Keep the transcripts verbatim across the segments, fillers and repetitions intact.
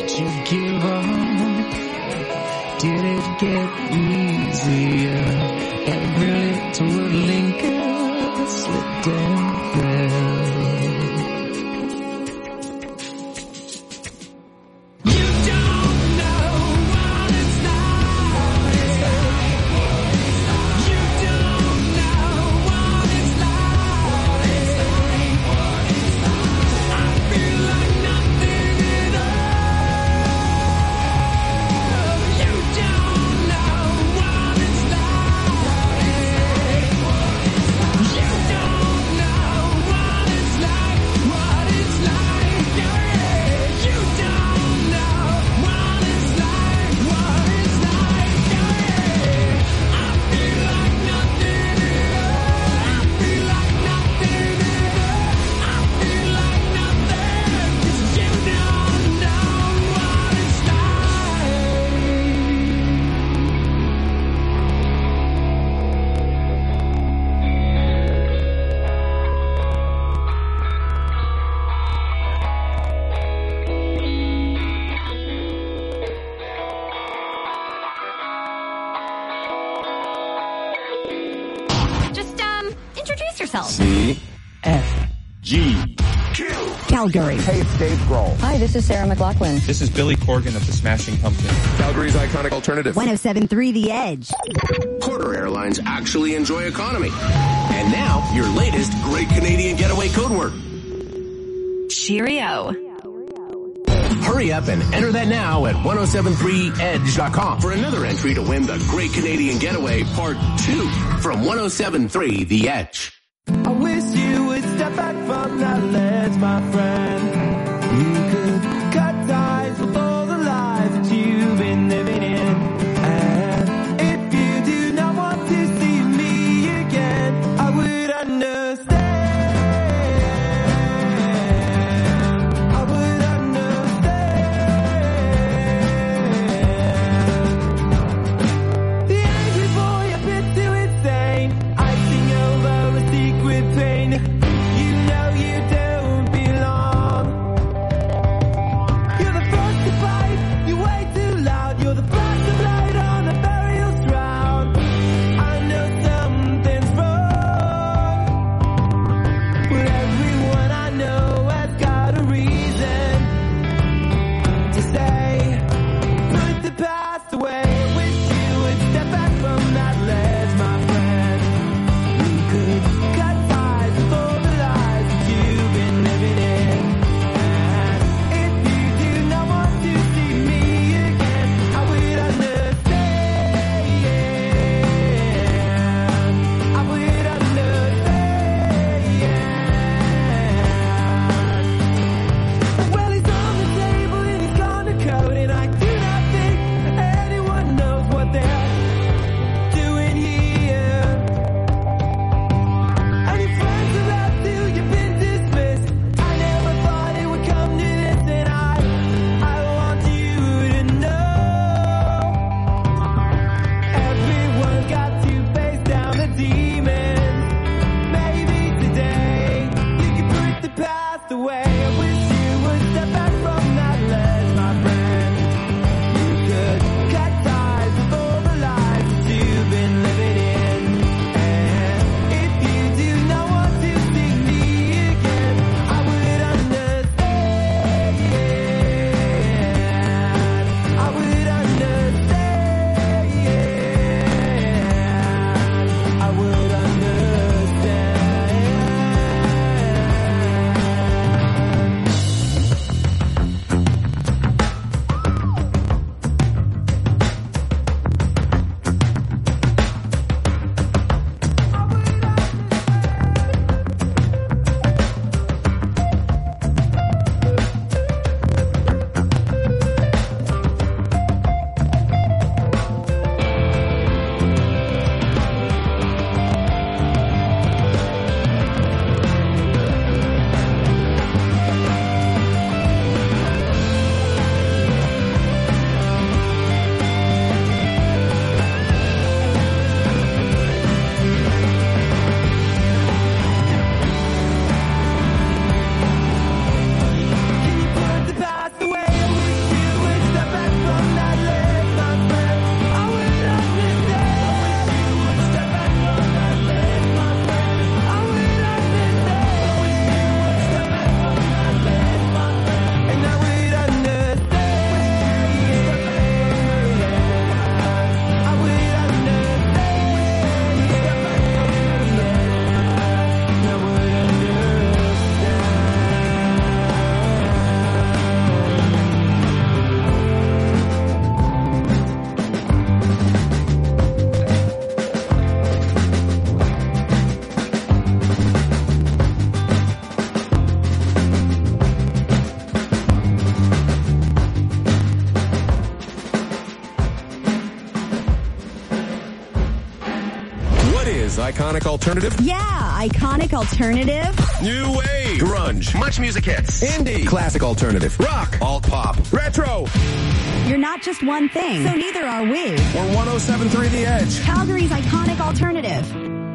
Did you give up? Did it get easier? Every little link slipped and fell. C F G Q Calgary. Hey, it's Dave Grohl. Hi, this is Sarah McLachlan. This is Billy Corgan of the Smashing Pumpkins. Calgary's iconic alternative. one oh seven point three The Edge. Porter Airlines actually enjoy economy. And now, your latest Great Canadian Getaway code word. Cheerio. Hurry up and enter that now at ten seventy-three edge dot com for another entry to win the Great Canadian Getaway Part two from ten seventy-three The Edge. I wish you would step back from that ledge, my friend. You could cut ties with all the lies that you've been living in. And if you do not want to see me again, I would understand. I would understand. The angry boy, a bit too insane. Icing over a secret pain. You know you don't belong. You're the first to fight. You're way too loud. You're the first to light on the burial shroud. I know something's wrong. But everyone I know has got a reason to say, put the past away. I wish you would step back from that ledge, my friend. You could cut ties with all the lies that you've been living in. And if you do not want to see me again, I would understand. I would understand. Well, he's on the table and he's gone to code, and I do not think anyone knows what they're doing here. And your friends have left till you've been dismissed. I never thought it would come to this, and I, I want you to know. Everyone's got to face down the demons. Maybe today you can put the past away. I wish you would step back from that ledge, my friend. You could cut ties with all the lies that you've been living in. And if you do not want to see me again, I would understand. I would understand. I would understand. iconic alternative? Yeah, iconic alternative. New wave. Grunge. Much music hits. Indie. Classic alternative. Rock. Alt pop. Retro. You're not just one thing, so neither are we. We're one oh seven point three The Edge. Calgary's iconic alternative.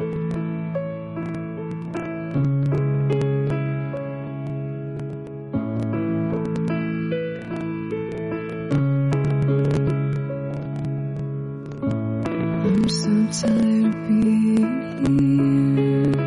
I'm so tired of being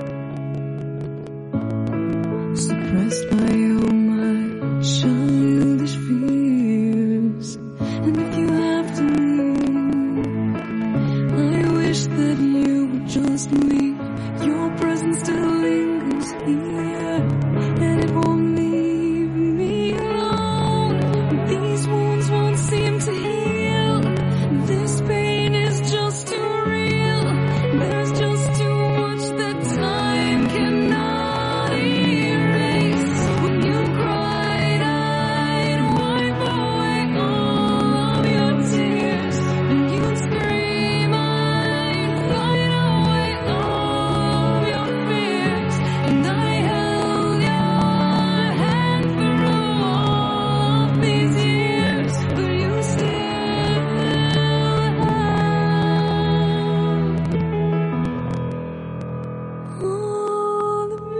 here, suppressed by all my childish fears. And if you have to leave, I wish that you would just leave. Your presence still lingers here, and it won't leave me alone. These wounds won't seem to heal. This pain is just too real. There's just too much that time cannot erase. When you cried, I'd wipe away all of your tears. When you scream, I'd fight away all of your fears. And I held your hand through all of these years, but you still all of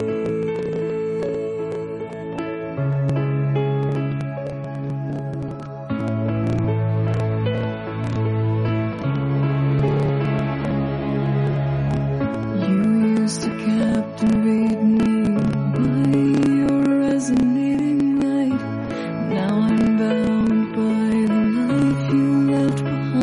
me. You used to captivate me by your resonating light. Now I'm bound by the life you left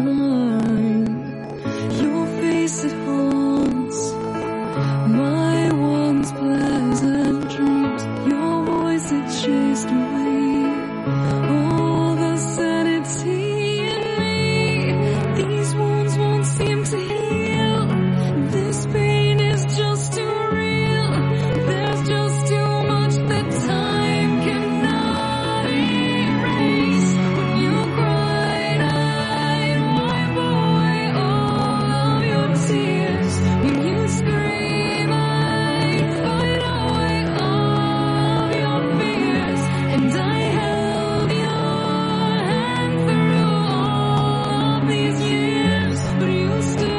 behind. Your face, it haunts my once pleasant dreams. Your voice, it chased away all the sanity in me. These wounds won't seem to heal. This pain is just too real. There's just too much that time cannot erase. When you cried, I'd wipe away all of your tears. When you scream, I'd fight away all of your fears. And I held your hand through all of these years, but you still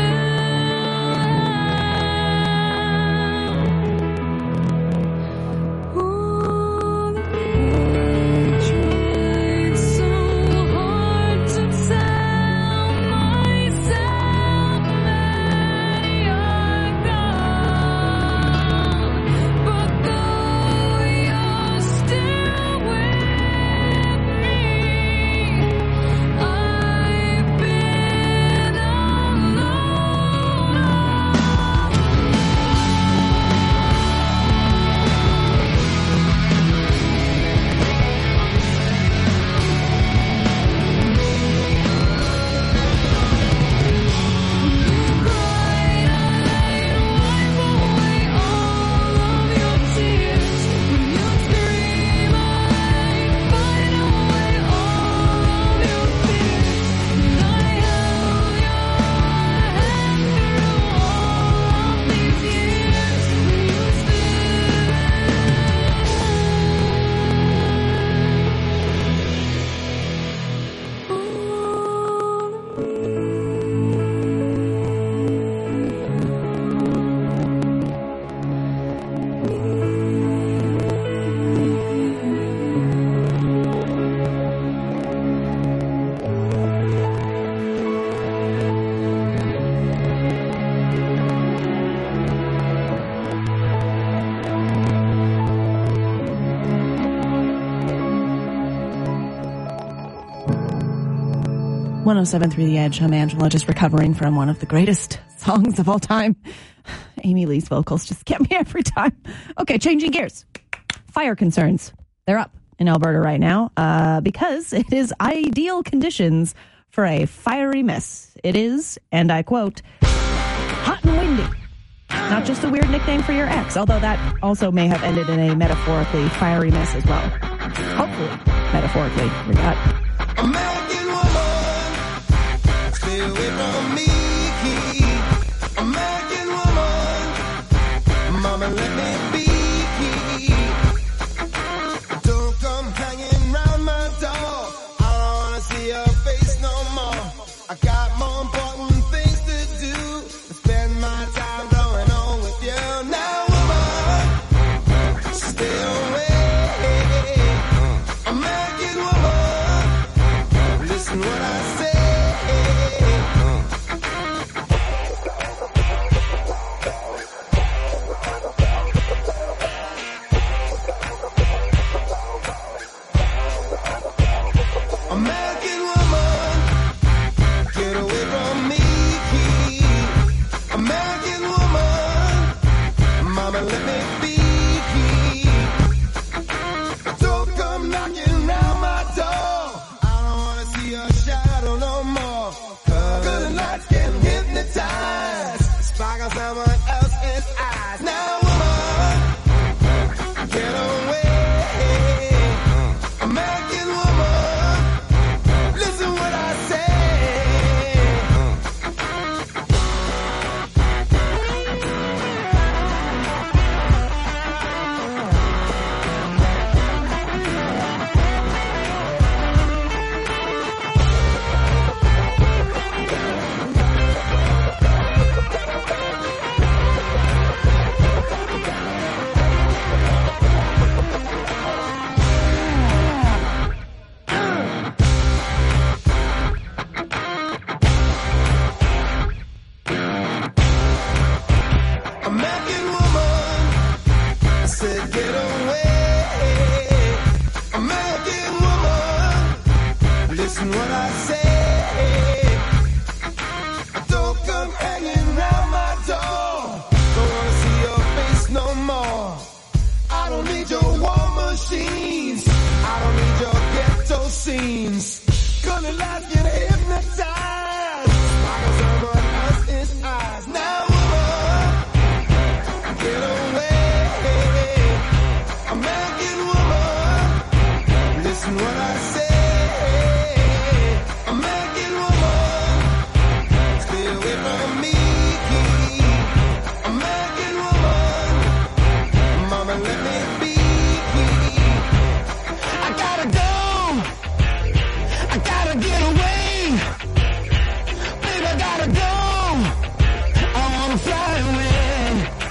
all of me. Tried so hard to tell myself that you're gone, but though you're still with me, I've been alone. one oh seven point three The Edge. I'm Angela, just recovering from one of the greatest songs of all time. Amy Lee's vocals just get me every time. Okay, changing gears. Fire concerns. They're up in Alberta right now uh, because it is ideal conditions for a fiery mess. It is, and I quote, hot and windy. Not just a weird nickname for your ex, although that also may have ended in a metaphorically fiery mess as well. Hopefully, metaphorically. We got American woman, stay away from me. American Mama, let me be. Don't come hanging round my door. I don't wanna see your face no more. I got more important things to do. Spend my time going on with you. Now, woman, stay away. American woman, listen what I say. American woman, get away from me. American woman, mama, let me be. Don't come knocking round my door. I don't wanna see your shadow no more. Cause the lights can hypnotize, sparkle someone else's eyes. Now, woman, get away. American woman, listen what I say. American woman, I said get away. American woman, listen what I say. Don't come hanging round my door. Don't wanna see your face no more. I don't need your war machines. I don't need your ghetto scenes. Gonna let you hypnotized. Sparkle someone else's eyes. Now, woman, get away. American woman, listen what I say. American woman, stay away from me. American woman, mama, let me be. I gotta go. I gotta get away. Baby, I gotta go. I wanna fly away.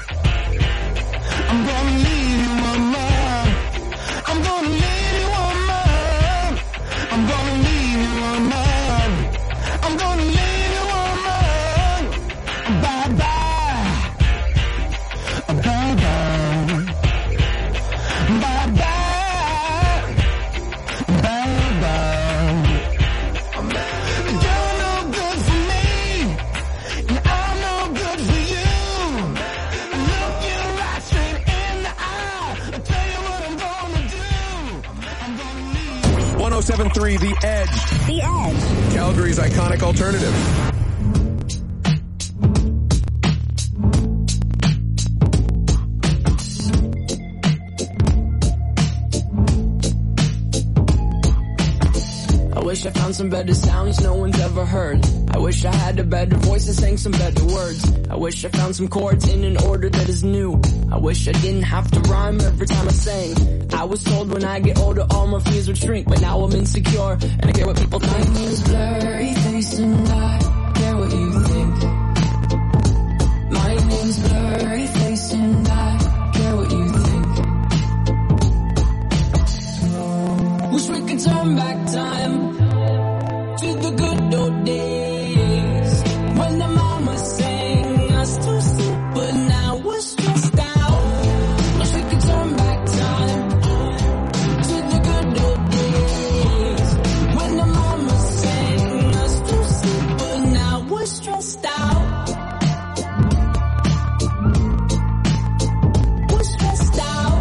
I'm gonna leave you, mama. I'm gonna leave you, mama. I'm gonna leave you, mama. I'm gonna leave you, mama. Bye bye. Bye bye. Bye bye. Bye bye. You're no good for me, and I'm no good for you. Look you right straight in the eye. I'll tell you what I'm gonna do. I'm gonna leave. one oh seven point three The Edge. The Edge. Calgary's iconic alternative. I wish I found some better sounds no one's ever heard. I wish I had a better voice and sang some better words. I wish I found some chords in an order that is new. I wish I didn't have to rhyme every time I sang. I was told when I get older all my fears would shrink, but now I'm insecure and I care what people think. My name's blurry face and I care what you think. My name's blurry face and I care what you think. Wish we could turn back time to the good old days when the mama sang us to sleep, but now we're stressed out. Wish we could turn back time to the good old days when the mama sang us to sleep, but now we're stressed out. We're stressed out.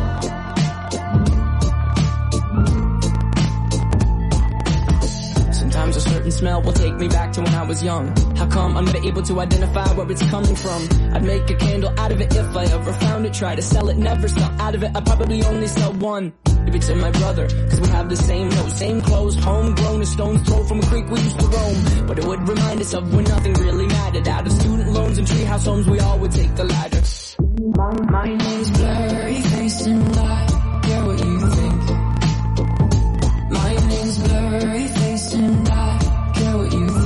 Sometimes a certain smell will take me back to when I was young. How come I'm never able to identify where it's coming from? I'd make a candle out of it if I ever found it. Try to sell it, never sell out of it. I'd probably only sell one. If it's in my brother, cause we have the same nose, same clothes, homegrown, a stone's throw from a creek we used to roam. But it would remind us of when nothing really mattered. Out of student loans and treehouse homes, we all would take the ladder. My My name's blurry face and I care what you think. My name's blurry face and I care what you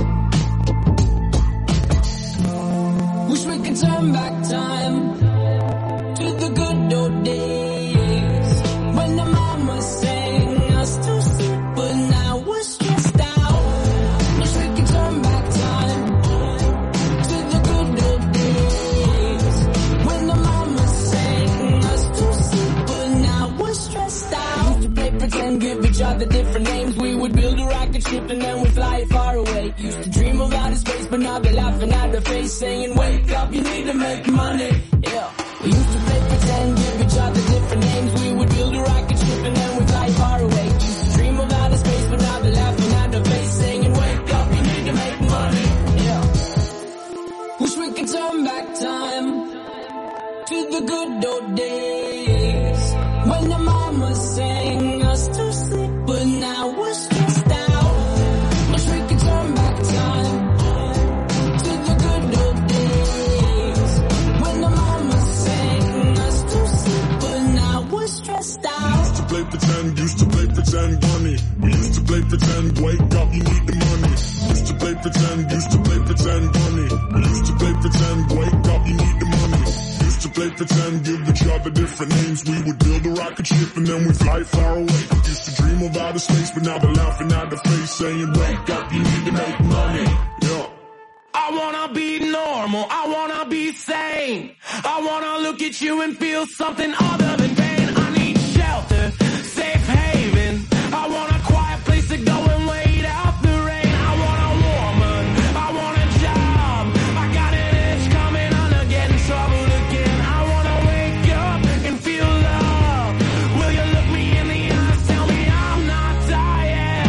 think. Wish we could turn back time to the good old days when the mama sang us to sleep, but now we're stressed out. Wish we could turn back time to the good old days when the mama sang us to sleep, but now we're stressed out. Used to play pretend, give each other different names. We would build a rocket ship and then we'd fly far away. Used to dream of outer space, but now they're laughing at the face, saying, wake up, you need to make money. Yeah. We used to play pretend, give each other different names. We would build a rocket ship and then we'd fly far away. Used to dream of outer space, but now they're laughing at the face, saying, wake up, you need to make money. Yeah. Wish we could turn back time to the good old days when the mama sang us to sleep, but now we're stressed out. Wish we could turn back time to the good old days when the mama sang us to sleep, but now we're stressed out. Used to play pretend, used to play pretend, bunny. We used to play pretend, wake up, you need the money. Used to play pretend, used to play pretend, bunny. We used to play pretend, wake up, you need the money. Used to play pretend, give each other different names. We would build a rocket ship and then we'd fly far away. Used to dream of outer space, but now they're laughing at the face, saying, wake up, you need to make money. Yeah. I wanna be normal, I wanna be sane. I wanna look at you and feel something other than pain. I need shelter, safe haven. I want a quiet place to go and wait out the rain. I want a woman, I want a job. I got an itch coming on to get in trouble again. I wanna wake up and feel love. Will you look me in the eyes, tell me I'm not dying?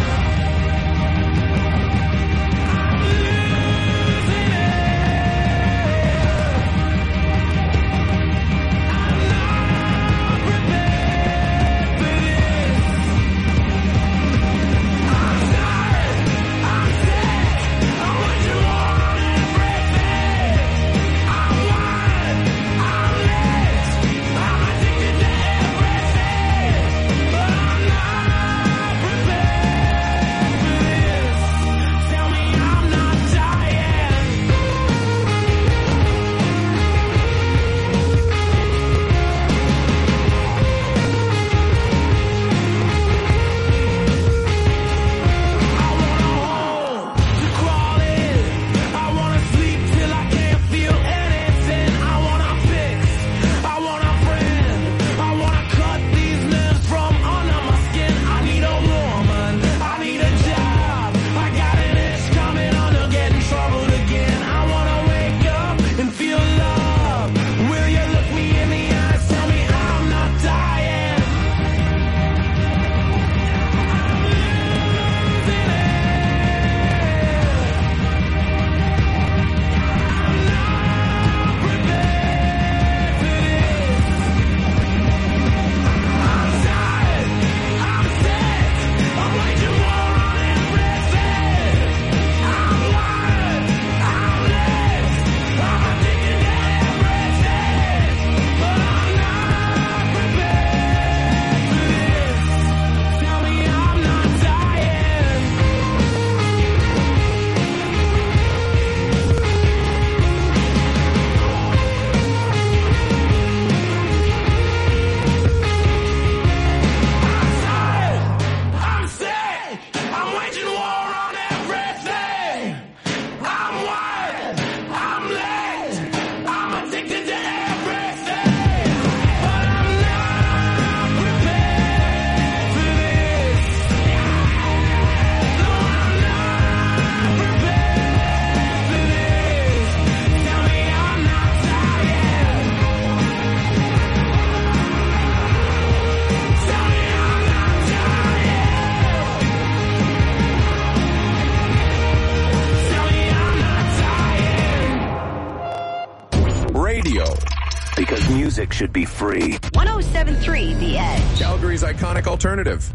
I'm losing it. I'm not prepared for this. I'm tired, I'm sick, I want you on everything. I'm wired, I'm lit, I'm addicted to everything. But I'm not prepared for this. Tell me I'm not dying. I want a home to crawl in. I wanna sleep till I can't feel anything. I wanna fix, I want a friend. I wanna cut these nerves from under my skin. I need a woman, I need a job. I got an itch coming on to get in trouble again. I wanna wake up and feel love. Will you look me in the eyes, tell me I'm not dying? I'm losing it. I'm not prepared for this. I'm tired, I'm sick, I'm waging war on everything. I'm wired, I'm lit, I'm addicted to everything. But I'm not prepared for this. Tell me I'm not dying. I'm tired, I'm sick, I'm waging war on everything. I'm wired, I'm lit, I'm addicted to everything. But I'm not prepared for this. No, I'm not prepared for this. Tell me I'm not dying. Tell me I'm not dying. Tell me I'm not dying. Radio. Because music should be free. one oh seven point three The Edge. Calgary's iconic alternative.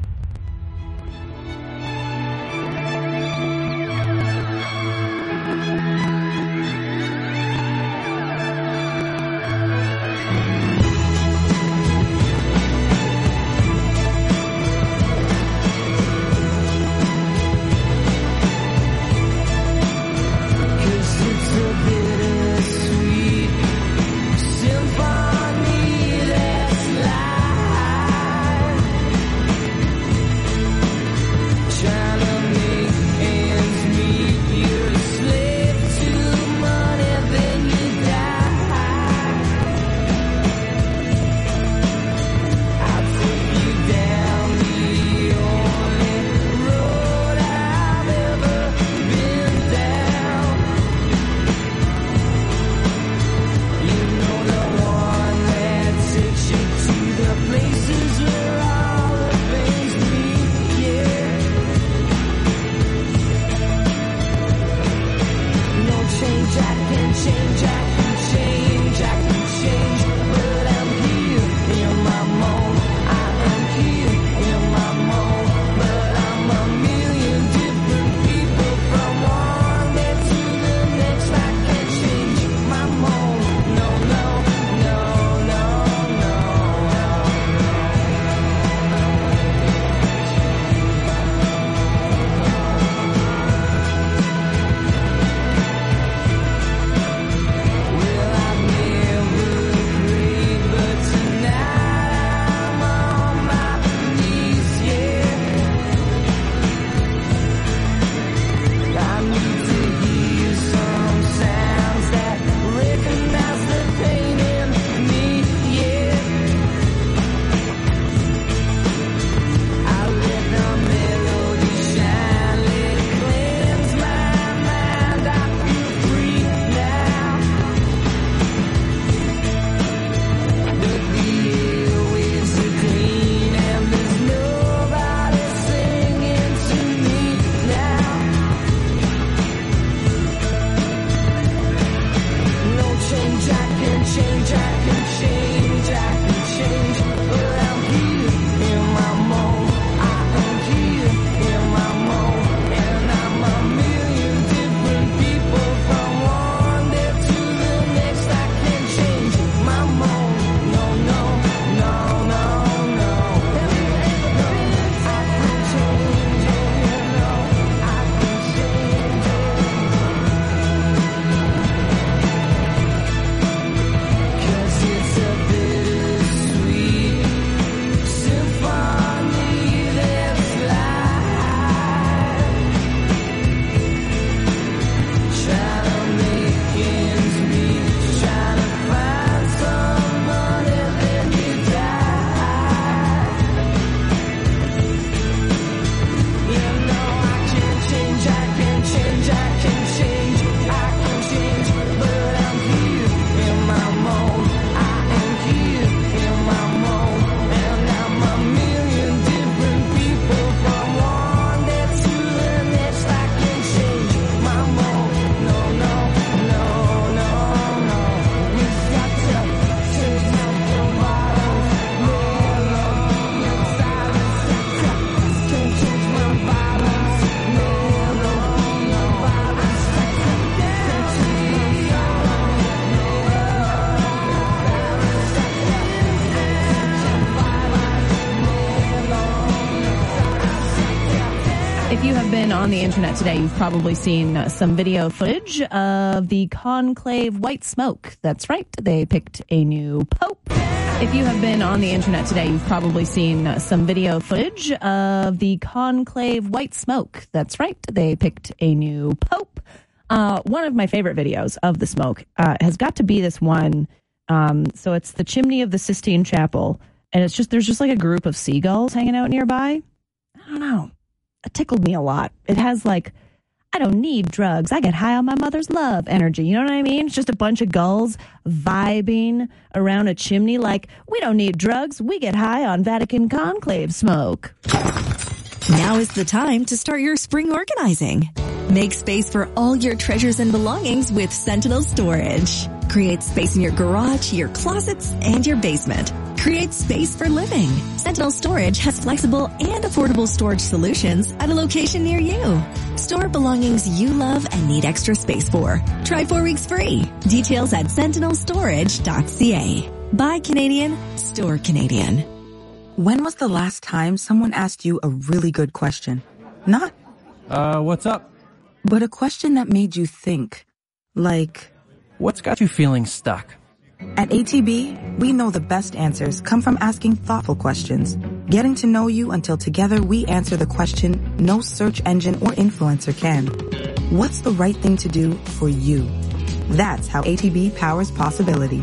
you have been on the internet today, you've probably seen uh, some video footage of the conclave white smoke. That's right, they picked a new pope. If you have been on the internet today, you've probably seen uh, some video footage of the conclave white smoke. That's right, they picked a new pope. Uh, one of my favorite videos of the smoke uh, has got to be this one. Um, so it's the chimney of the Sistine Chapel, and it's just there's just like a group of seagulls hanging out nearby. I don't know. It tickled me a lot. It has like, I don't need drugs. I get high on my mother's love energy. You know what I mean? It's just a bunch of gulls vibing around a chimney like, we don't need drugs. We get high on Vatican conclave smoke. Now is the time to start your spring organizing. Make space for all your treasures and belongings with Sentinel Storage. Create space in your garage, your closets, and your basement. Create space for living. Sentinel Storage has flexible and affordable storage solutions at a location near you. Store belongings you love and need extra space for. Try four weeks free. Details at sentinel storage dot c a. Buy Canadian, store Canadian. When was the last time someone asked you a really good question? Not, Uh, what's up? but a question that made you think. Like, What's got you feeling stuck? at A T B, we know the best answers come from asking thoughtful questions. Getting to know you until together we answer the question no search engine or influencer can. What's the right thing to do for you? That's how A T B powers possibility.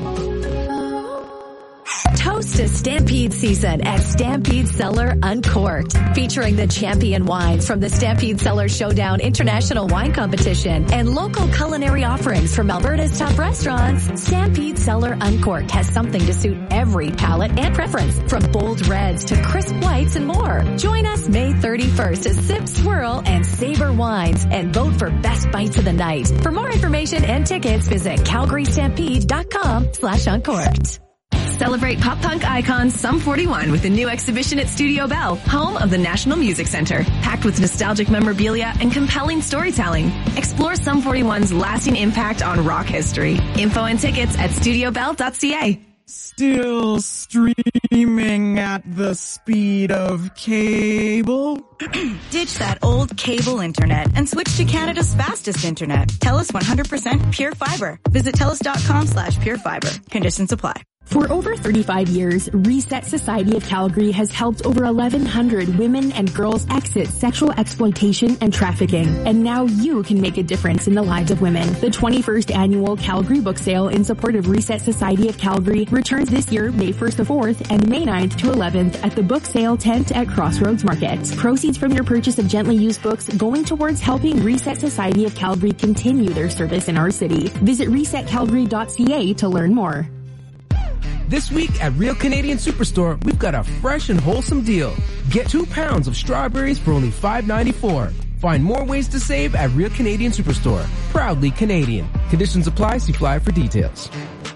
Toast to Stampede season at Stampede Cellar Uncorked, featuring the champion wines from the Stampede Cellar Showdown International Wine Competition and local culinary offerings from Alberta's top restaurants. Stampede Cellar Uncorked has something to suit every palate and preference, from bold reds to crisp whites and more. Join us May thirty-first to sip, swirl, and savor wines and vote for best bites of the night. For more information and tickets, visit calgary stampede dot com slash uncorked. Celebrate pop punk icon Sum forty-one with a new exhibition at Studio Bell, home of the National Music Center, packed with nostalgic memorabilia and compelling storytelling. Explore Sum forty-one's lasting impact on rock history. Info and tickets at studio bell dot c a. Still streaming at the speed of cable? Ditch that old cable internet and switch to Canada's fastest internet. TELUS one hundred percent Pure Fiber. Visit telus dot com slash pure fiber. Conditions apply. For over thirty-five years, Reset Society of Calgary has helped over eleven hundred women and girls exit sexual exploitation and trafficking. And now you can make a difference in the lives of women. The twenty-first annual Calgary Book Sale in support of Reset Society of Calgary returns this year May first to fourth and May ninth to eleventh at the Book Sale tent at Crossroads Market. Proceeds from your purchase of gently used books going towards helping Reset Society of Calgary continue their service in our city. Visit reset calgary dot c a to learn more. This week at Real Canadian Superstore, we've got a fresh and wholesome deal. Get two pounds of strawberries for only five ninety-four. Find more ways to save at Real Canadian Superstore. Proudly Canadian. Conditions apply. See flyer for details.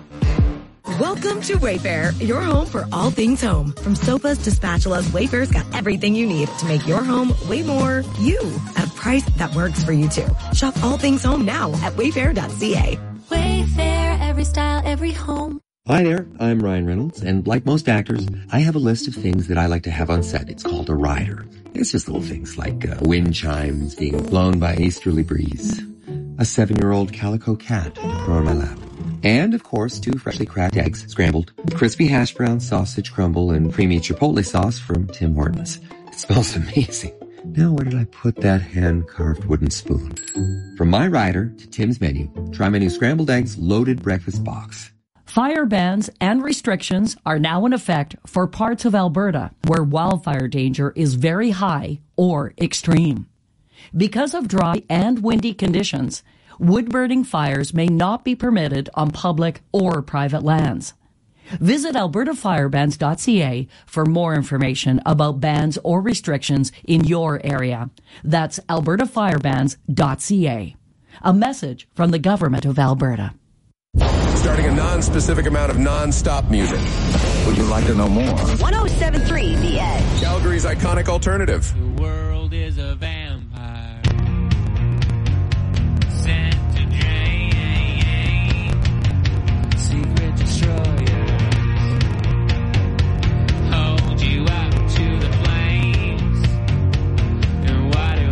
Welcome to Wayfair, your home for all things home. From sofas to spatulas, Wayfair's got everything you need to make your home way more you at a price that works for you too. Shop all things home now at wayfair dot c a. Wayfair, every style, every home. Hi there, I'm Ryan Reynolds, and like most actors, I have a list of things that I like to have on set. It's called a rider. It's just little things like uh, wind chimes being blown by a easterly breeze, a seven-year-old calico cat to purr on my lap, and, of course, two freshly cracked eggs, scrambled, crispy hash brown sausage crumble, and creamy chipotle sauce from Tim Hortons. It smells amazing. Now where did I put that hand-carved wooden spoon? From my rider to Tim's menu, try my new scrambled eggs loaded breakfast box. Fire bans and restrictions are now in effect for parts of Alberta where wildfire danger is very high or extreme. Because of dry and windy conditions, wood-burning fires may not be permitted on public or private lands. Visit alberta fire bans dot c a for more information about bans or restrictions in your area. That's alberta fire bans dot c a. A message from the Government of Alberta. Starting a non-specific amount of non-stop music. Would you like to know more? one oh seven point three The Edge. Calgary's iconic alternative. The world is a vampire. Sent to drain. Secret destroyers. Hold you up to the flames. And why do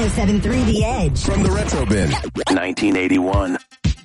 oh seven point three The Edge. From the Retro Bin. nineteen eighty-one.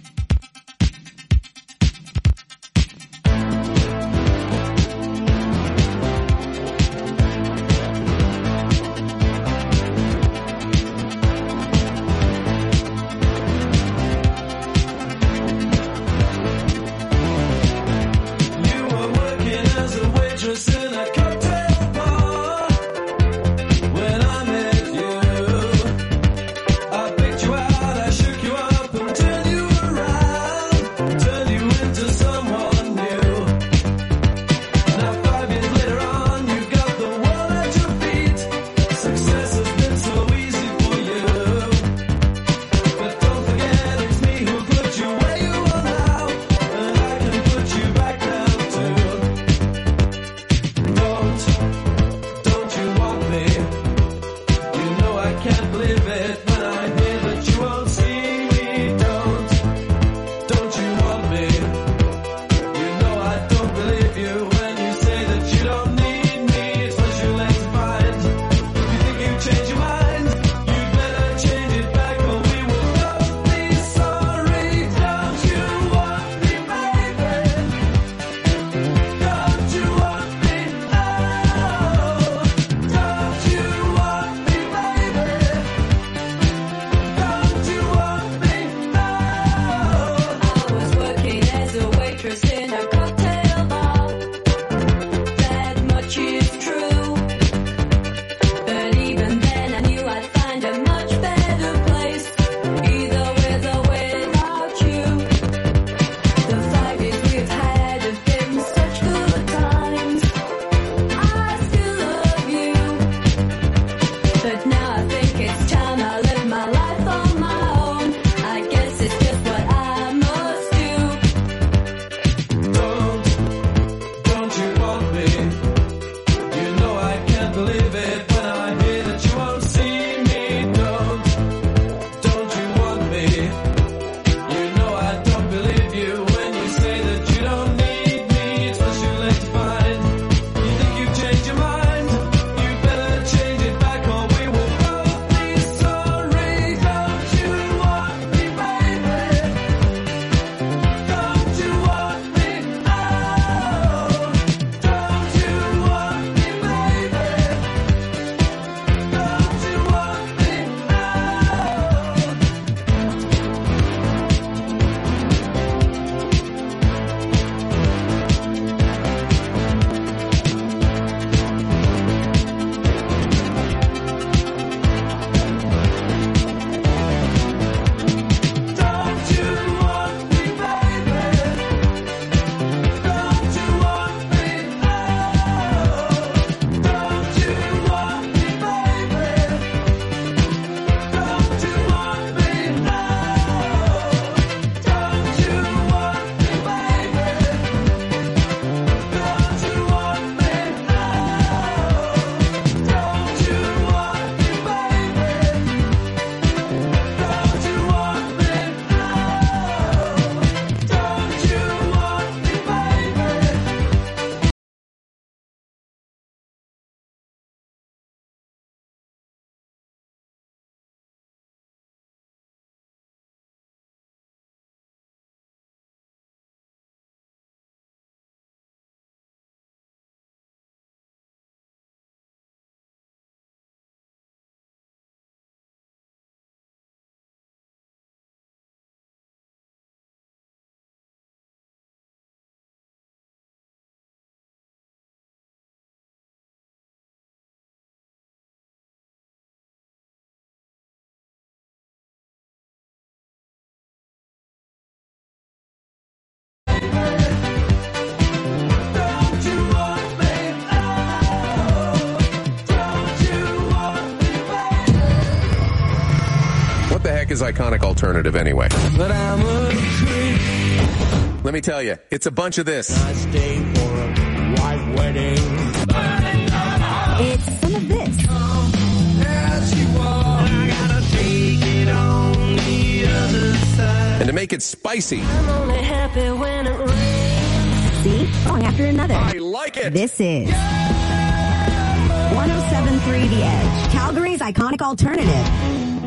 Is iconic alternative anyway. But I'm a creep. Let me tell you, it's a bunch of this. I stay for a white wedding. It's some of this. As you walk, I gotta take it on the other side. And to make it spicy. I'm only happy when it rains. See? Song after another. I like it. This is one oh seven point three The Edge, Calgary's iconic alternative.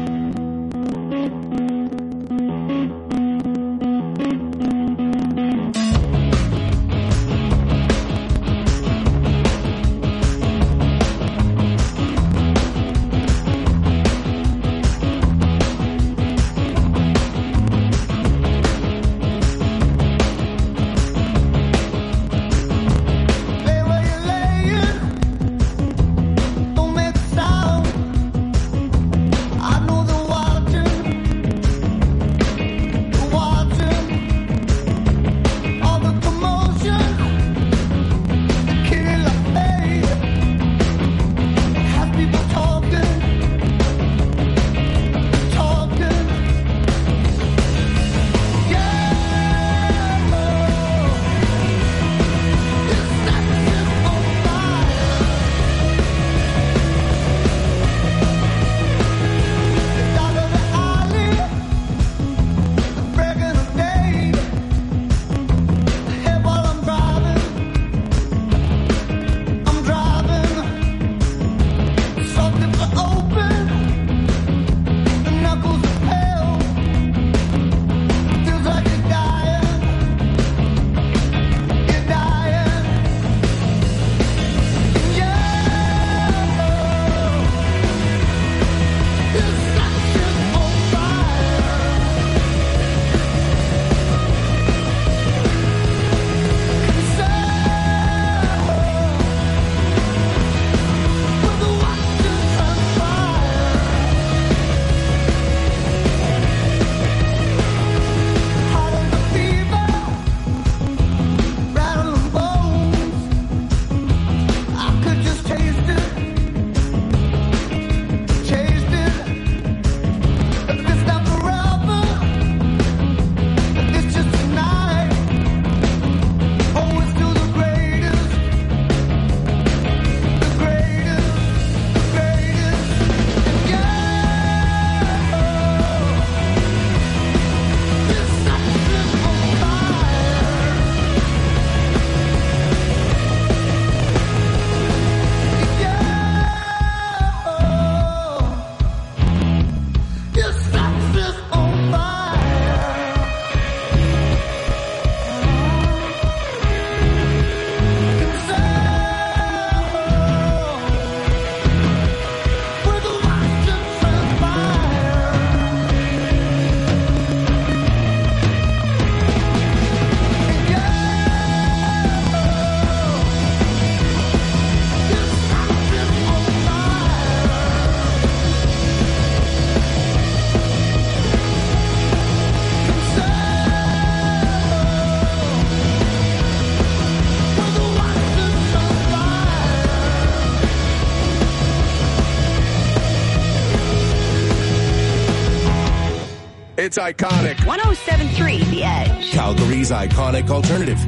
It's iconic. one oh seven point three The Edge. Calgary's iconic alternative.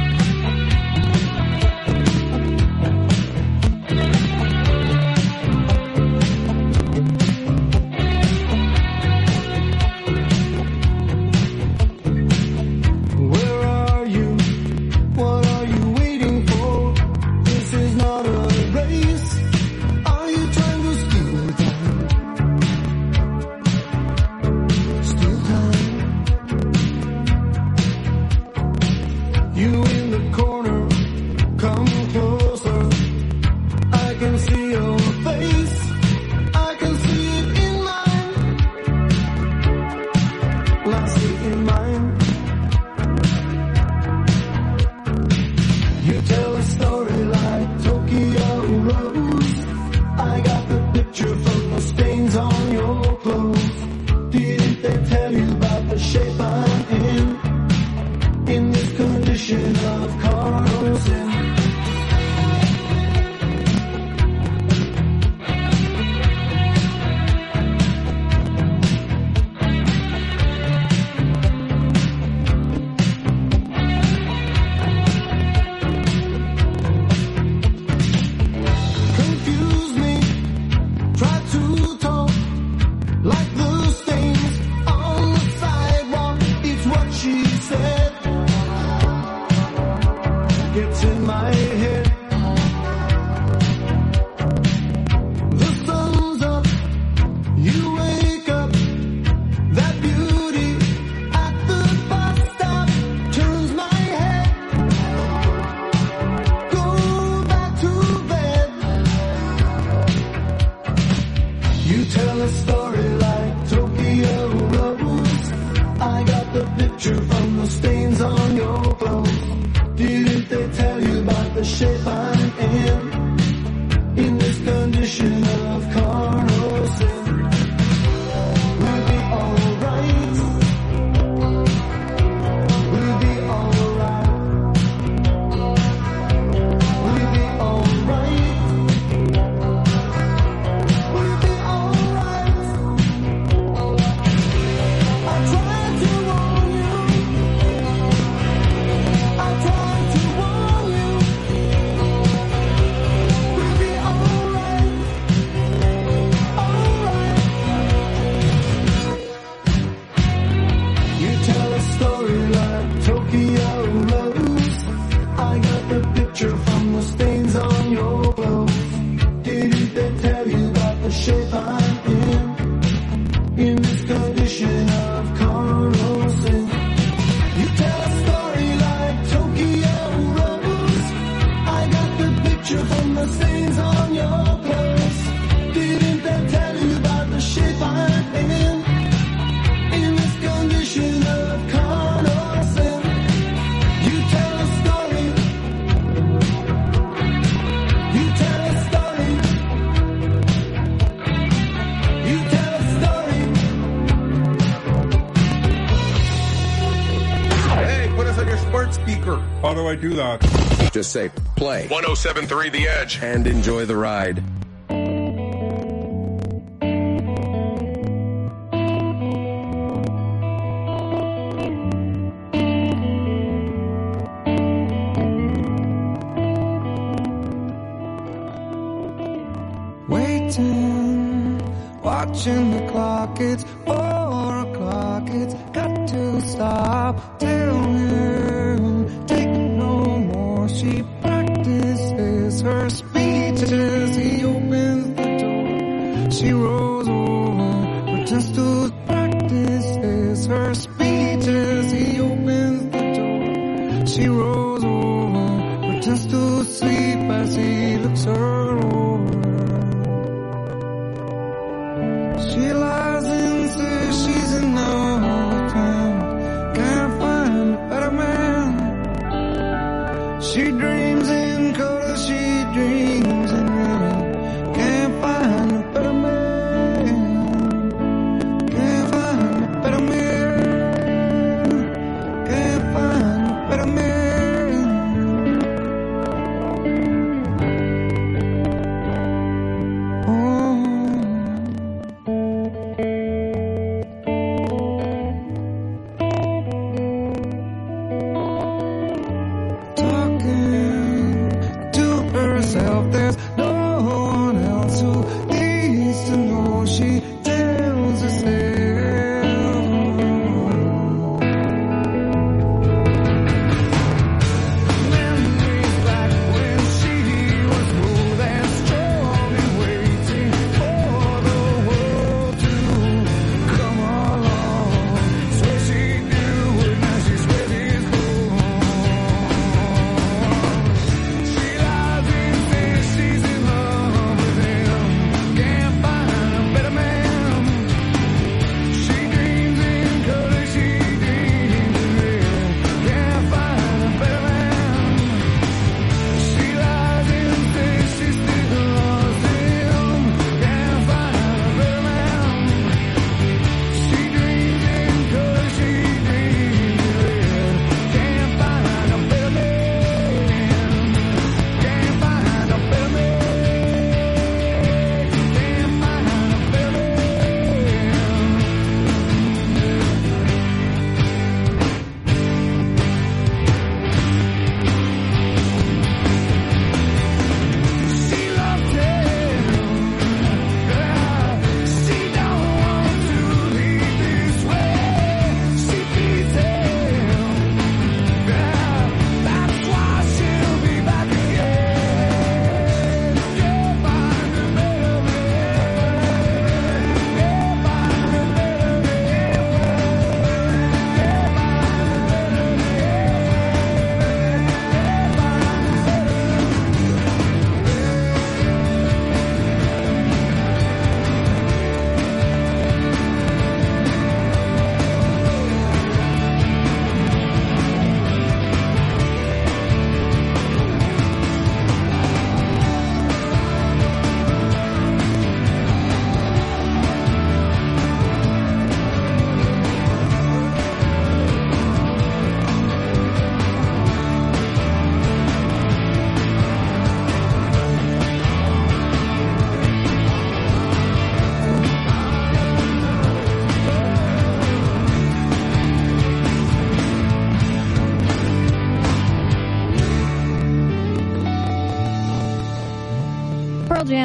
Where are you? What are you waiting for? This is not a race. Are you trying to steal time? Steal time. You in the corner, come closer. I can see your face. I can see it in mine. Lastly in mine. You tell a story like Tokyo Rose. I got the picture from the stains on your clothes. Didn't they tell you about the shape I'm in? In this condition of carnal sin. Confuse me, try to talk like the stains on the sidewalk. It's what she said. Gets in my head. The sun's up, you wake up. That beauty at the bus stop turns my head. Go back to bed. You tell a story like Tokyo Rose. I got the picture from the stains on your clothes. Didn't they tell you about the shape I'm in? In this condition of carnal sin. We'll be alright. We'll be alright. We'll be alright. We'll be alright. I tried to warn you. I tried to warn you. We'll be alright. Alright. You tell a story like Tokyo Rose. I got the picture from the stains on your clothes. Didn't they tell you about the shape I'm in? In this condition of carnal sin. You tell a story like Tokyo Rose. I got the picture from the stains on your clothes. Didn't they tell you about the shape I'm in? In this condition of carnal sin. You tell a story. You tell a story. You tell a story. Hey, put us on your smart speaker. How do I do that? Just say play. one oh seven point three The Edge. And enjoy the ride. Waiting, watching the clock. It's four o'clock. It's got to stop. Tell him, take no more. She practices her speeches. He opens the door. She rolls over, pretends to practices her speeches. He opens the door. She rolls over, pretends to sleep as he looks her over. She lies and says she's in love with him. Can't find a better man. She dreams in color, she dreams in red. Can't find a better man. Can't find a better man.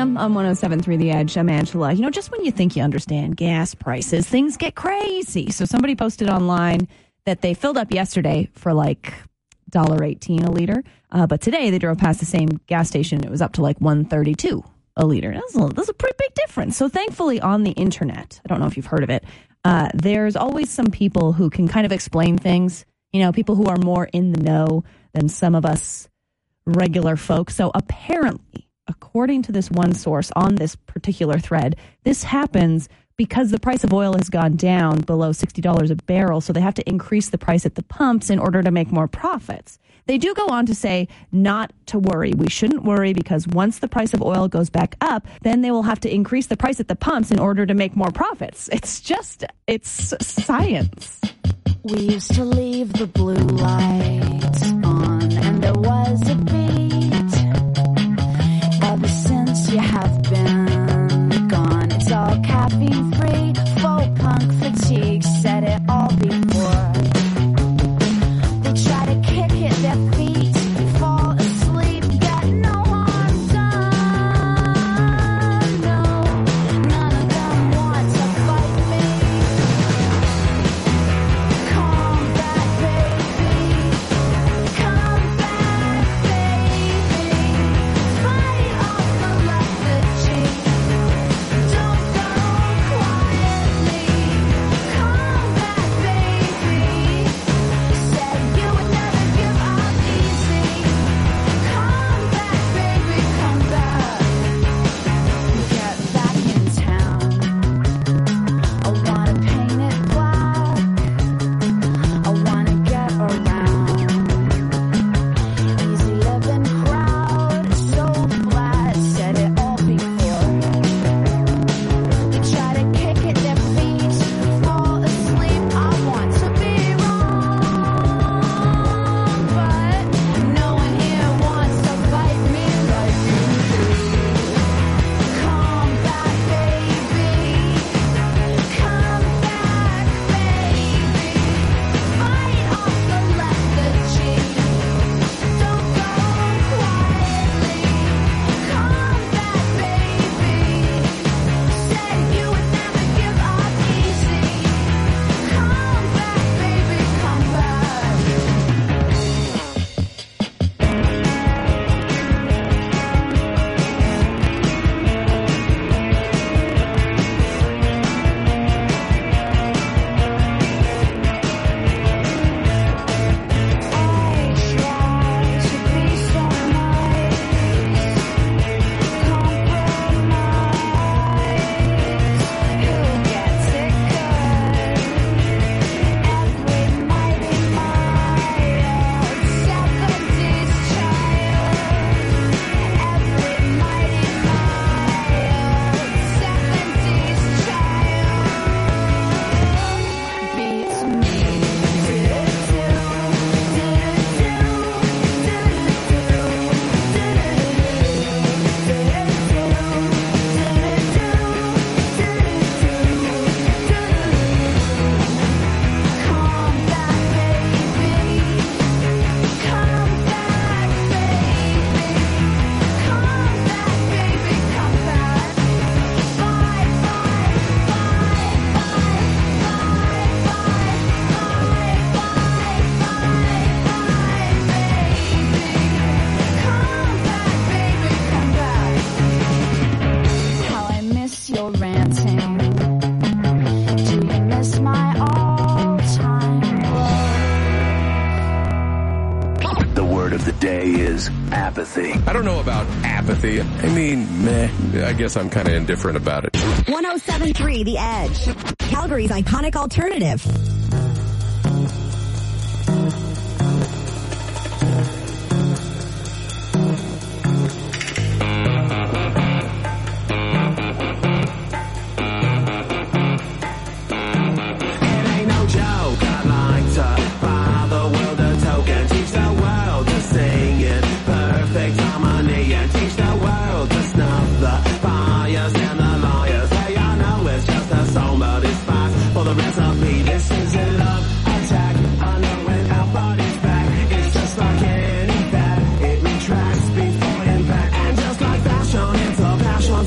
a.m. on one oh seven point three The Edge. I'm Angela. You know, just when you think you understand gas prices, things get crazy. So somebody posted online that they filled up yesterday for like one dollar eighteen a liter. Uh, but today they drove past the same gas station. It was up to like one dollar thirty-two a liter. That's a, that's a pretty big difference. So thankfully on the internet, I don't know if you've heard of it, uh, there's always some people who can kind of explain things. You know, people who are more in the know than some of us regular folks. So apparently, according to this one source on this particular thread, this happens because the price of oil has gone down below sixty dollars a barrel, so they have to increase the price at the pumps in order to make more profits. They do go on to say not to worry. We shouldn't worry because once the price of oil goes back up, then they will have to increase the price at the pumps in order to make more profits. It's just, it's science. We used to leave the blue lights on and there was a beat. Ever since you have been gone, it's all caffeine free. Faux punk fatigue, said it all before. They try to kick at their feet, fall asleep, get no harm done. No, none of them want to fight me. Come back, baby. Come back, baby. Fight off the lethargy. Don't go quietly. Come back, baby. Said you would never give up easy. Come back, baby, come back. Get back in town. I wanna paint it black. I wanna get around. Easy living crowd, so flat, said it all before. They try to kick at their feet, fall asleep. I want to be wrong, but no one here wants to fight me like you do. Come back, baby. Come back, baby. Fight off the lethargy. Don't go quietly. Come back, baby. Said you would never give up easy. Come back, baby, come back. I try to be so nice, compromise. Who gets it good? Every mighty mile, seventies child. Every mighty mile, seventies child beats me. Come back, baby. Come back, baby. Come back, baby. Come back. Bye, bye, bye, bye, bye, bye, bye, bye, baby. Come back, baby. Come back. How I miss your ranting. Do you miss my all-time love? The word of the day is apathy. I don't know about apathy. I mean, meh. I guess I'm kind of indifferent about it. one oh seven point three The Edge. Calgary's iconic alternative. It ain't no joke. I like to buy the world a token, teach the world to sing in perfect harmony, and teach the world to snuff the buyers and the lawyers. Hey, I know it's just a song, but it's fine for the recipe. This is a love attack. I know when our body's back, it's just like any fat. It retracts before impact, and just like fashion, it's a passion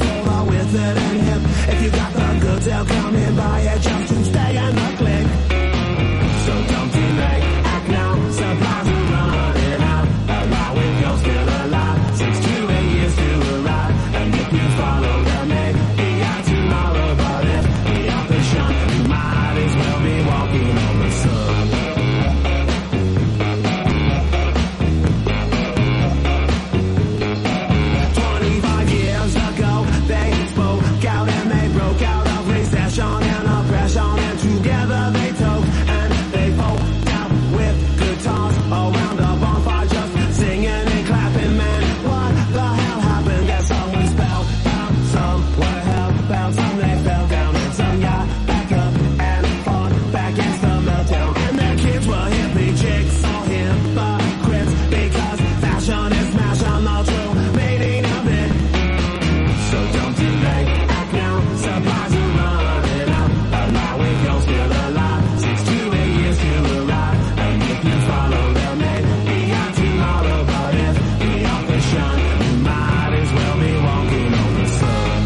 Standing by it just to stay in the click. So don't delay, act now, supplies are running out. Allow it go, still alive, six to eight years to arrive. And if you follow the make, be out tomorrow, but if the opposition, you might as well be walking on the sun. Twenty-five years ago, they spoke out and they broke out of recession and oppression, and together they took and they poked out with guitars around a bonfire, just singing and clapping. Man, what the hell happened? That someone spelled out, some were hellbound, some they fell down, and some got back up and fought back against the meltdown. And their kids were hippie chicks or hypocrites, because fashion is fashion, the true meaning of it. So don't delay, act now, supplies are running out. Allow it go, still alive, six to eight years to arrive. And if you follow them, maybe out tomorrow, but if the opposition, you might as well be walking on the sun.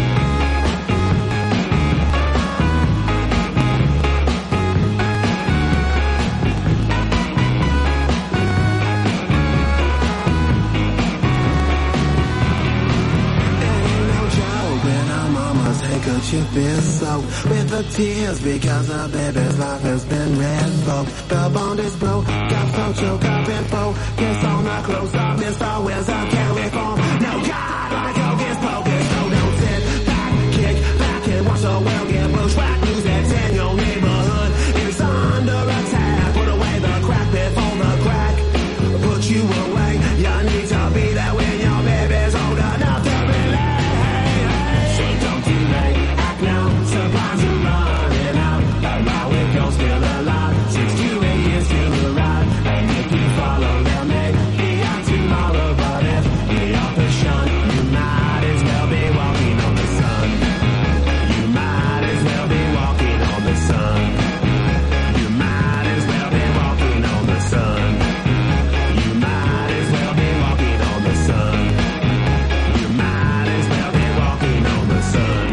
When our mama's handkerchief is soaked with the tears because the baby's life has been revoked. The bond is broke, got so choked up and focused on the close up. Mister Wizard can't reform. No God like hocus pocus. So don't sit back, kick back and watch the world get bushwhacked. News that's in your neighborhood is under attack. Put away the crack before the crack put you away. You need to be there when your baby's old enough to relate. So don't delay, act now, supplies are running out. Allow it go, still alive, six to eight years to arrive. And if you follow them, maybe out tomorrow, but if the opposition, you might as well be walking on the sun. You might as well be walking on the sun. You might as well be walking on the sun. You might as well be walking on the sun. You might as well be walking on the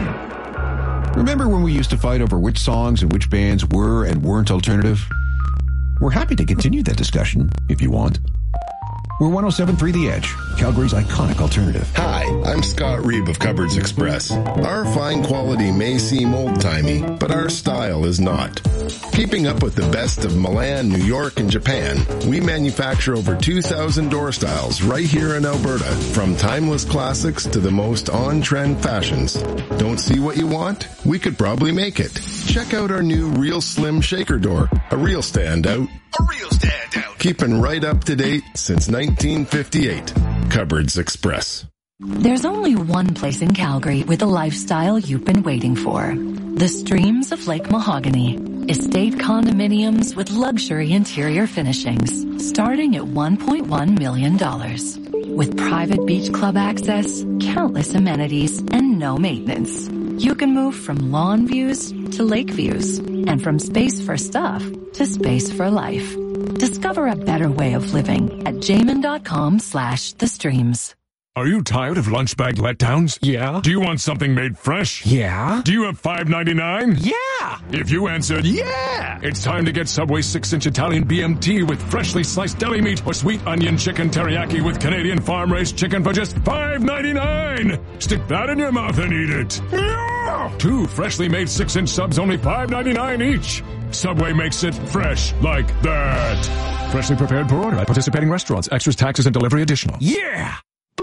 sun. Remember when we used to fight over which songs and which bands were and weren't alternative? We're happy to continue that discussion if you want. We're one oh seven point three The Edge, Calgary's iconic alternative. Hi, I'm Scott Reeb of Cupboards Express. Our fine quality may seem old-timey, but our style is not. Keeping up with the best of Milan, New York, and Japan, we manufacture over two thousand door styles right here in Alberta, from timeless classics to the most on-trend fashions. Don't see what you want? We could probably make it. Check out our new Real Slim Shaker Door, a real standout. A real standout. Keeping right up to date since nineteen fifty-eight. Cupboards Express. There's only one place in Calgary with the lifestyle you've been waiting for. The Streams of Lake Mahogany. Estate condominiums with luxury interior finishings starting at one point one million dollars. With private beach club access, countless amenities, and no maintenance. You can move from lawn views to lake views, and from space for stuff to space for life. Discover a better way of living at jamin.com slash the streams. Are you tired of lunch bag letdowns? Yeah. Do you want something made fresh? Yeah. Do you have five ninety-nine? Yeah. If you answered yeah, it's time to get Subway six inch Italian B M T with freshly sliced deli meat or sweet onion chicken teriyaki with Canadian farm-raised chicken for just five ninety-nine. Stick that in your mouth and eat it. Yeah. Two freshly made six inch subs, only five ninety-nine each. Subway makes it fresh like that. Freshly prepared per order at participating restaurants. Extras, taxes, and delivery additional. Yeah.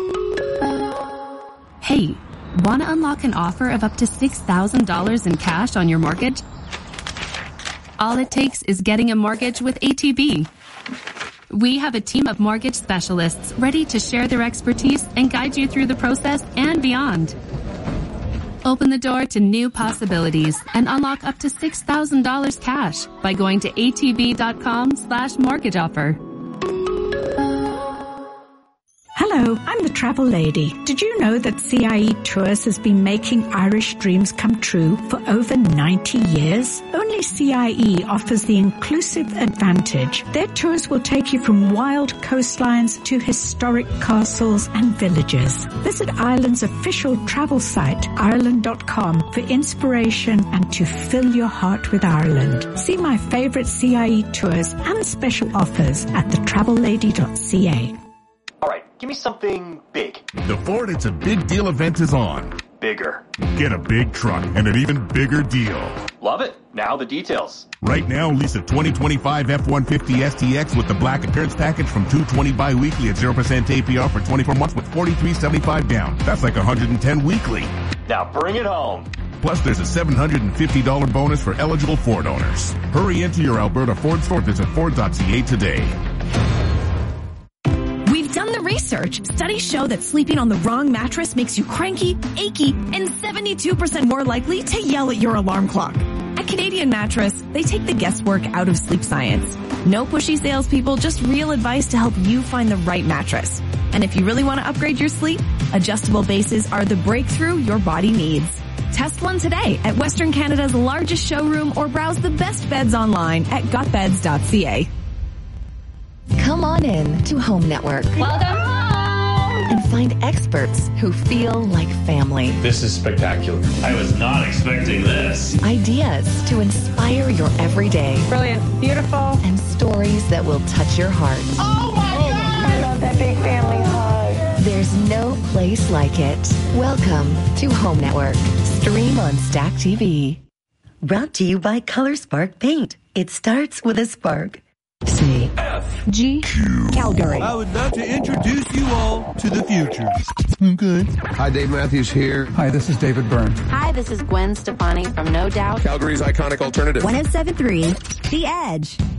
Hey, want to unlock an offer of up to six thousand dollars in cash on your mortgage? All it takes is getting a mortgage with A T B. We have a team of mortgage specialists ready to share their expertise and guide you through the process and beyond. Open the door to new possibilities and unlock up to six thousand dollars cash by going to atb.com slash mortgage offer. Hello, Hello, I'm the Travel Lady. Did you know that C I E Tours has been making Irish dreams come true for over ninety years? Only C I E offers the inclusive advantage. Their tours will take you from wild coastlines to historic castles and villages. Visit Ireland's official travel site, ireland dot com, for inspiration and to fill your heart with Ireland. See my favorite C I E tours and special offers at the travel lady dot c a. All right, give me something big. The Ford It's a Big Deal event is on. Bigger. Get a big truck and an even bigger deal. Love it. Now the details. Right now, lease a twenty twenty-five F one fifty S T X with the Black Appearance Package from two hundred twenty bi-weekly at zero percent A P R for twenty-four months with forty-three seventy-five down. That's like one hundred ten weekly. Now bring it home. Plus, there's a seven hundred fifty dollars bonus for eligible Ford owners. Hurry into your Alberta Ford store. Visit Ford dot c a today. We've done the research. Studies show that sleeping on the wrong mattress makes you cranky, achy, and seventy-two percent more likely to yell at your alarm clock. At Canadian Mattress, they take the guesswork out of sleep science. No pushy salespeople, just real advice to help you find the right mattress. And if you really want to upgrade your sleep, adjustable bases are the breakthrough your body needs. Test one today at Western Canada's largest showroom or browse the best beds online at got beds dot c a. Come on in to Home Network. Welcome home! And find experts who feel like family. This is spectacular. I was not expecting this. Ideas to inspire your everyday. Brilliant. Beautiful. And stories that will touch your heart. Oh my God! I love that big family hug. There's no place like it. Welcome to Home Network. Stream on Stack T V. Brought to you by Color Spark Paint. It starts with a spark. C F G Calgary. I would love to introduce you all to the future. Good. Hi, Dave Matthews here. Hi, this is David Byrne. Hi, this is Gwen Stefani from No Doubt. Calgary's iconic alternative. one oh seven point three The Edge.